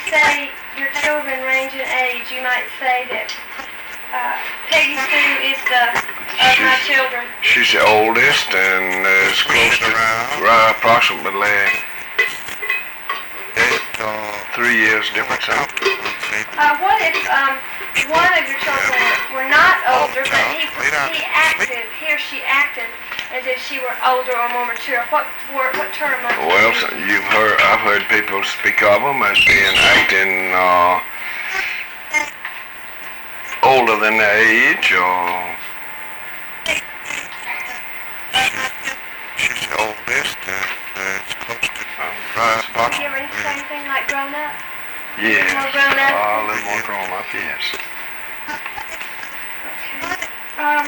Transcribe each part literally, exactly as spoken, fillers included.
say your children range in age, you might say that uh, Peggy Sue is the of she's, my children. She's the oldest and is close to uh, approximately three years difference. Uh, what if um, one of your children were not older, but he, he acted, he or she acted as if she were older or more mature? What word, what term might you Well, use? so you've heard, I've heard people speak of them as being acting uh, older than their age, or she's the oldest and uh, it's close to uh, Did you ever say anything like grown up? Yes. More grown up? Uh, a little more grown up, yes. Okay. Um,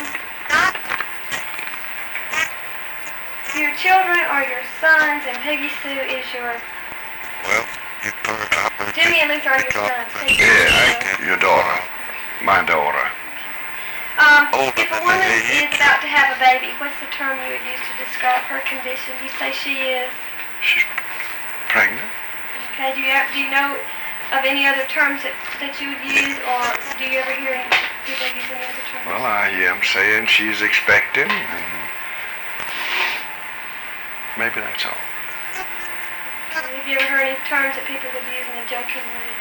your children are your sons, and Peggy Sue is your... Well, you heard, I've heard Jimmy and Luther are your sons. Peggy Sue yes, is your... your daughter. My daughter. Um, if a woman is about to have a baby, what's the term you would use to describe her condition? You say she is... She's pregnant. Okay, do you, do you know of any other terms that, that you would use, or do you ever hear any people use any other terms? Well, I hear them saying she's expecting, and maybe that's all. Have you ever heard any terms that people would use in a joking way?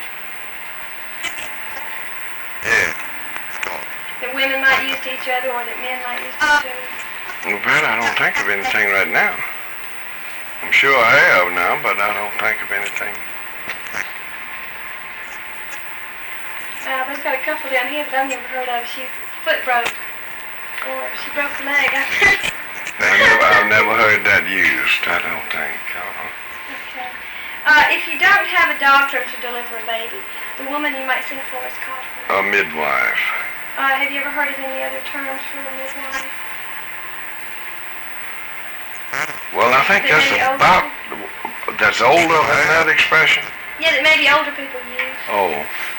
Yeah. That women might use to each other, or that men might use to each other? Well, Pat, I don't think of anything right now. I'm sure I have now, but I don't think of anything. Uh, there's got a couple down here that I've never heard of. She's foot broke, or she broke a leg. I've heard. I've never, I've never heard that used, I don't think. Uh-huh. Okay. Uh, if you don't have a doctor to deliver a baby, the woman you might send for is called A midwife. Uh, have you ever heard of any other terms for a midwife? Well, I think that's about, that's older than that expression. Yeah, that maybe older people use. Oh.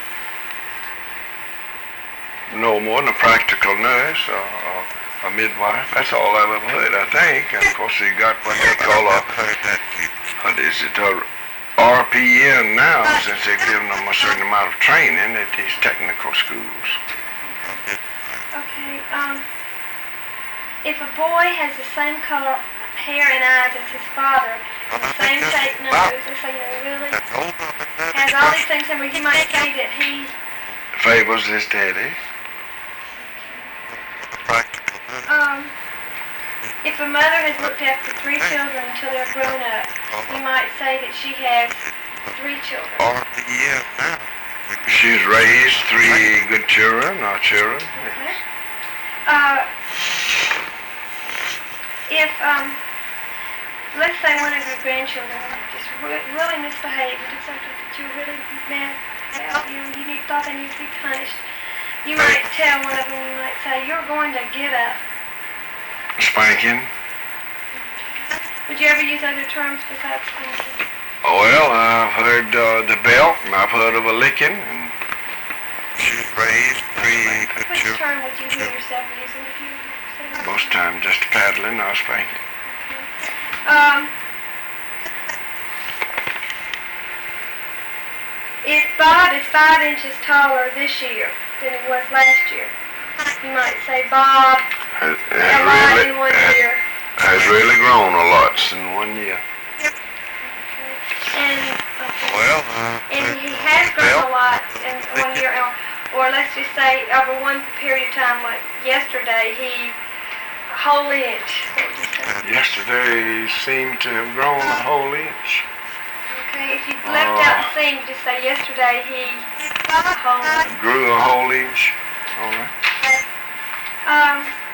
No more than a practical nurse or a midwife. That's all I've ever heard, I think. And of course, you got what they call a, what is it, a R P N now, since they've given them a certain amount of training at these technical schools. Okay, um, if a boy has the same color hair and eyes as his father, the same shape nose, let's say, you know, really, has all these things, and you might say that he favors his daddy. Um, if a mother has looked after three children until they're grown up, you might say that she has three children. She's raised three good children, or children. Okay. Uh, if, um, let's say one of your grandchildren just re- really misbehaved and did something that you were really mad about, you know, you need, thought they needed to be punished, you might tell one of them, you might say, you're going to get a spanking. Would you ever use other terms besides spanking? Well, I've heard uh, the belt, and I've heard of a licking. And she's raised three good Which children. term would you hear yourself using if you say that? Most time just paddling or spanking. Okay. Um, if Bob is five inches taller this year than he was last year, you might say Bob has, has a lot really, in one has, year. Has really grown a lot in one year. Okay. And, okay. Well, uh, and he has grown a lot in one year, or, or let's just say over one period of time, like yesterday, he a whole inch. What would you say? Yesterday he seemed to have grown a whole inch. Okay, if you left uh, out the seam, just say yesterday he a whole inch. Grew a whole inch. All right. Um,